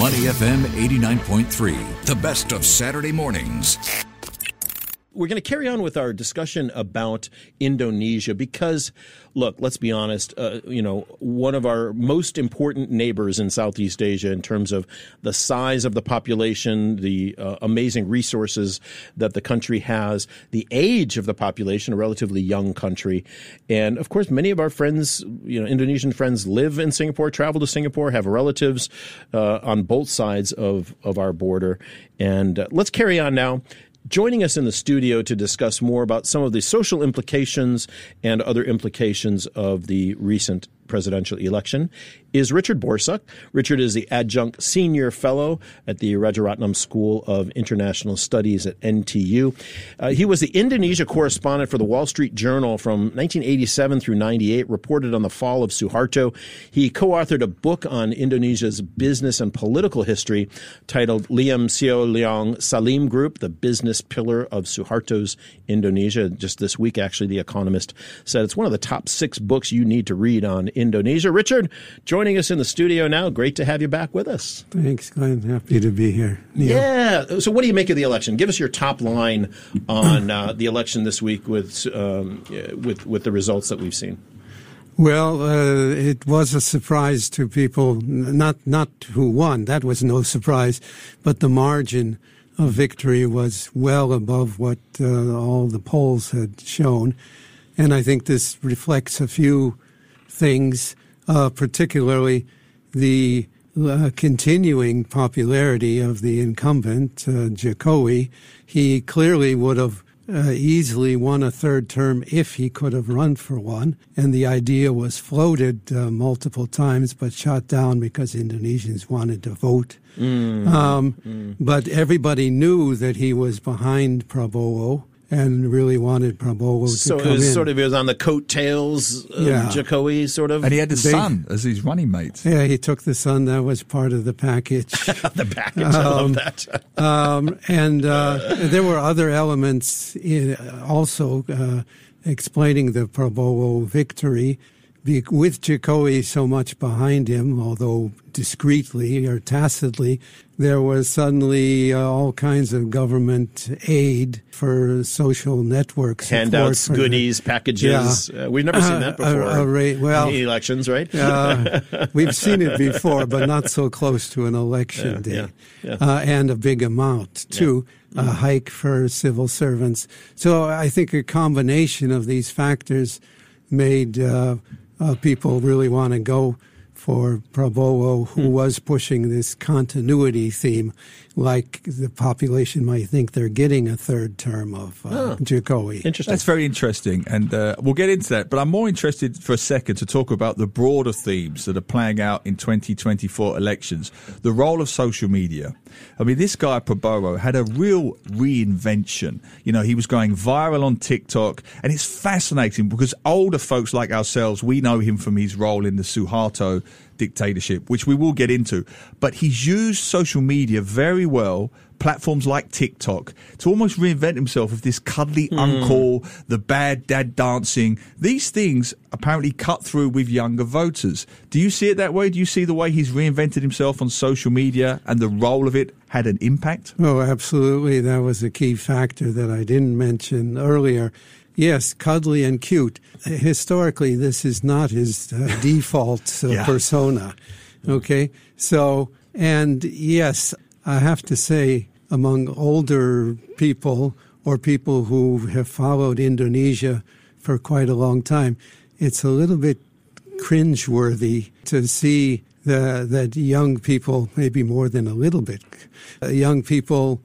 Money FM 89.3, the best of Saturday mornings. We're going to carry on with our discussion about Indonesia because, look, let's be honest, one of our most important neighbors in Southeast Asia in terms of the size of the population, the amazing resources that the country has, the age of the population, a relatively young country. And, of course, many of our friends, Indonesian friends live in Singapore, travel to Singapore, have relatives on both sides of our border. And let's carry on now. Joining us in the studio to discuss more about some of the social implications and other implications of the recent presidential election is Richard Borsuk. Richard is the adjunct senior fellow at the Rajaratnam School of International Studies at NTU. He was the Indonesia correspondent for the Wall Street Journal from 1987 through 98, reported on the fall of Suharto. He co-authored a book on Indonesia's business and political history titled Liam Sio Leong Salim Group, the business pillar of Suharto's Indonesia. Just this week, actually, The Economist said it's one of the top 6 books you need to read on Indonesia. Richard, joining us in the studio now. Great to have you back with us. Thanks, Glenn. Happy to be here. Neil. Yeah. So what do you make of the election? Give us your top line on the election this week with the results that we've seen. Well, it was a surprise to people, not who won. That was no surprise. But the margin of victory was well above what all the polls had shown. And I think this reflects a few things, particularly the continuing popularity of the incumbent, Jokowi. He clearly would have easily won a third term if he could have run for one. And the idea was floated multiple times, but shot down because Indonesians wanted to vote. But everybody knew that he was behind Prabowo and really wanted Prabowo to come in. So it was on the coattails of Jokowi, sort of? And he had his son as his running mate. Yeah, he took the son. That was part of the package. The package, I love that. And there were other elements also explaining the Prabowo victory. With Jokowi so much behind him, although discreetly or tacitly, there was suddenly all kinds of government aid for social networks. Handouts, goodies, packages. Yeah. We've never seen that before in elections, right? We've seen it before, but not so close to an election day. And a big amount, too. A hike for civil servants. So I think a combination of these factors made people really want to go for Prabowo, who was pushing this continuity theme, like the population might think they're getting a third term of Jokowi. Interesting. That's very interesting, and we'll get into that. But I'm more interested for a second to talk about the broader themes that are playing out in 2024 elections. The role of social media. I mean, this guy, Prabowo, had a real reinvention. He was going viral on TikTok, and it's fascinating because older folks like ourselves, we know him from his role in the Suharto dictatorship, which we will get into. But he's used social media very well, platforms like TikTok, to almost reinvent himself with this cuddly uncle, the bad dad dancing. These things apparently cut through with younger voters. Do you see it that way? Do you see the way he's reinvented himself on social media and the role of it had an impact? Oh, absolutely. That was a key factor that I didn't mention earlier. Yes, cuddly and cute. Historically, this is not his default persona. Okay? So, and yes, I have to say, among older people or people who have followed Indonesia for quite a long time, it's a little bit cringeworthy to see that young people, maybe more than a little bit, young people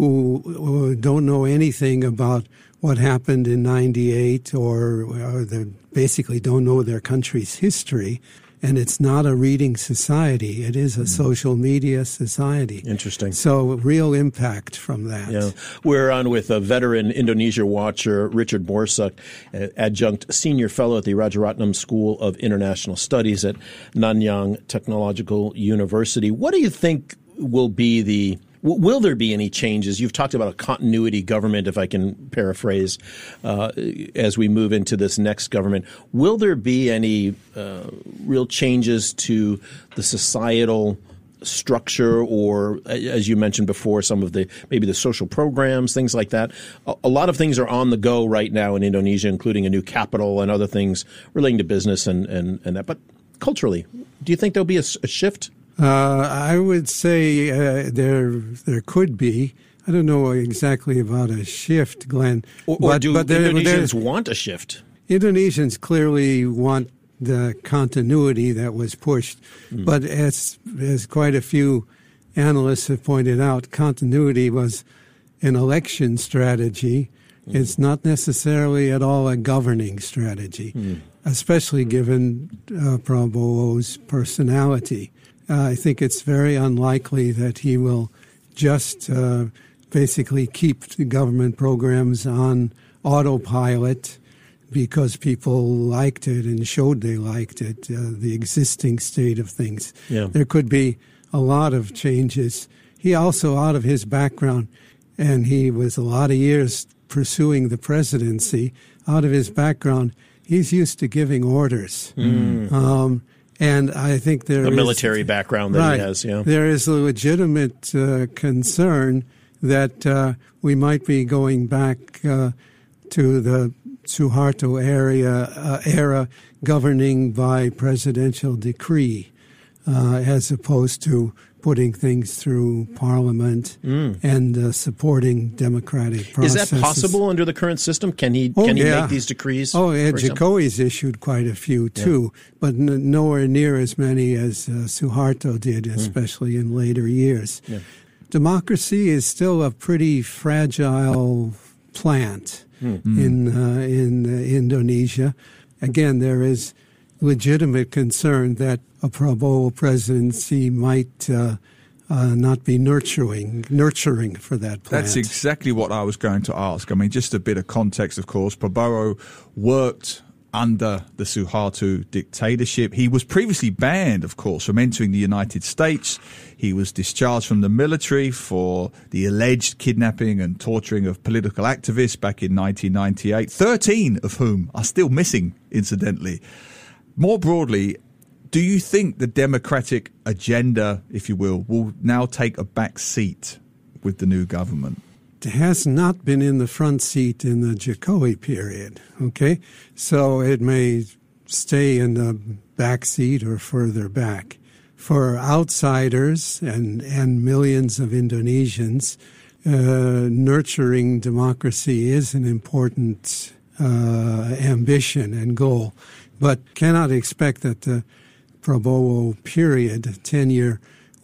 who don't know anything about what happened in 98 or they basically don't know their country's history. And it's not a reading society. It is a social media society. Interesting. So real impact from that. Yeah. We're on with a veteran Indonesia watcher, Richard Borsuk, adjunct senior fellow at the Rajaratnam School of International Studies at Nanyang Technological University. What do you think will there be any changes? You've talked about a continuity government, if I can paraphrase, as we move into this next government. Will there be any real changes to the societal structure, or as you mentioned before, some of maybe the social programs, things like that. A lot of things are on the go right now in Indonesia, including a new capital and other things relating to business and that. But culturally, do you think there'll be a shift? I would say there could be. I don't know exactly about a shift, Glenn. Or do Indonesians want a shift? Indonesians clearly want the continuity that was pushed. But as quite a few analysts have pointed out, continuity was an election strategy. It's not necessarily at all a governing strategy, especially given Prabowo's personality. I think it's very unlikely that he will just basically keep the government programs on autopilot because people liked it and showed they liked it, the existing state of things. Yeah. There could be a lot of changes. He also, out of his background, and he was a lot of years pursuing the presidency, out of his background, he's used to giving orders. And I think there is... The military background that he has, yeah. There is a legitimate concern that we might be going back to the Suharto era governing by presidential decree as opposed to putting things through parliament and supporting democratic processes. Is that possible under the current system? Can he make these decrees? Jacoi's issued quite a few too, but nowhere near as many as Suharto did, especially in later years. Yeah. Democracy is still a pretty fragile plant in Indonesia. Again, there is legitimate concern that a Prabowo presidency might not be nurturing for that plant. That's exactly what I was going to ask. I mean, just a bit of context, of course. Prabowo worked under the Suharto dictatorship. He was previously banned, of course, from entering the United States. He was discharged from the military for the alleged kidnapping and torturing of political activists back in 1998, 13 of whom are still missing, incidentally. More broadly, do you think the democratic agenda, if you will now take a back seat with the new government? It has not been in the front seat in the Jokowi period, okay? So it may stay in the back seat or further back. For outsiders and millions of Indonesians, nurturing democracy is an important ambition and goal, but cannot expect that the Prabowo period, tenure,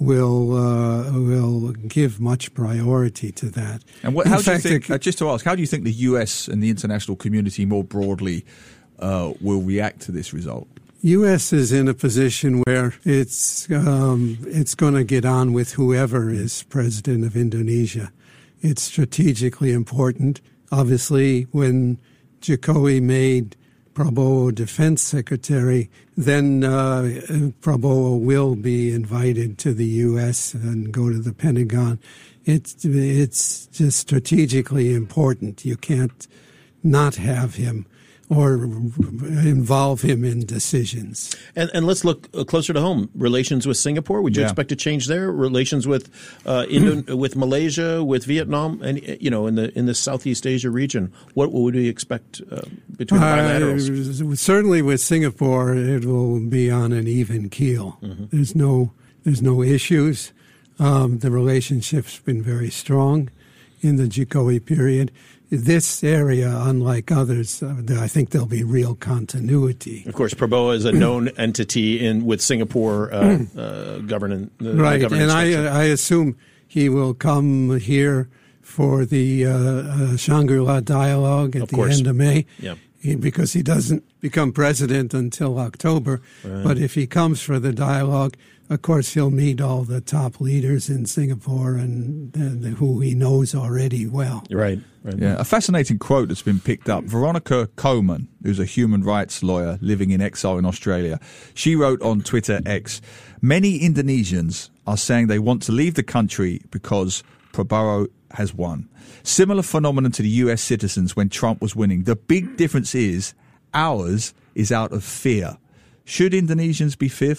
will give much priority to that. And how do you think, just to ask, how do you think the US and the international community more broadly will react to this result? U.S. is in a position where it's going to get on with whoever is president of Indonesia. It's strategically important. Obviously, when Jokowi made Prabowo defense secretary, then Prabowo will be invited to the U.S. and go to the Pentagon. It's just strategically important. You can't not have him or involve him in decisions. And let's look closer to home. Relations with Singapore, would you expect a change there? Relations with with Malaysia, with Vietnam, and in the Southeast Asia region, what would we expect between bilaterals? Certainly with Singapore, it will be on an even keel. Mm-hmm. There's no issues. The relationship's been very strong in the Jokowi period. This area, unlike others, I think there'll be real continuity. Of course, Prabowo is a known entity with Singapore governance. Right, and I assume he will come here for the Shangri-La dialogue at the end of May. Yeah. Because he doesn't become president until October. Right. But if he comes for the dialogue, of course, he'll meet all the top leaders in Singapore and who he knows already well. Right. Yeah, a fascinating quote that's been picked up. Veronica Coleman, who's a human rights lawyer living in exile in Australia, she wrote on Twitter X, "Many Indonesians are saying they want to leave the country because Prabowo has won. Similar phenomenon to the US citizens when Trump was winning. The big difference is ours is out of fear. Should Indonesians be fearful?"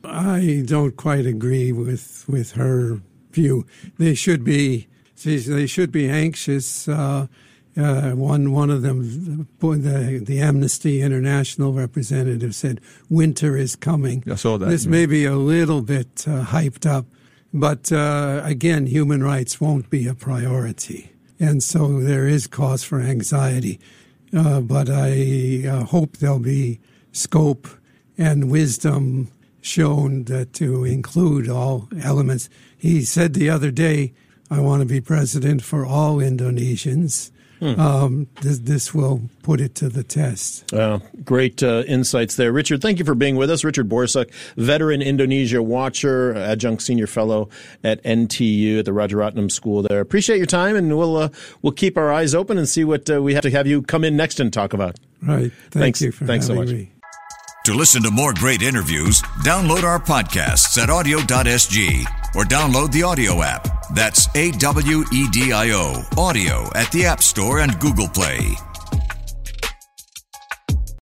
I don't quite agree with her view. They should be anxious. One of them, the Amnesty International representative, said winter is coming. I saw that. This may be a little bit hyped up, but again, human rights won't be a priority, and so there is cause for anxiety. But I hope there'll be scope and wisdom shown to include all elements. He said the other day, "I want to be president for all Indonesians." This will put it to the test. Great insights there. Richard, thank you for being with us. Richard Borsuk, veteran Indonesia watcher, adjunct senior fellow at NTU at the Rajaratnam School there. Appreciate your time, and we'll keep our eyes open and see what we have to have you come in next and talk about. Right. Thanks you for Thanks having so much. me. To listen to more great interviews, download our podcasts at audio.sg or download the audio app. That's AWEDIO, audio at the App Store and Google Play.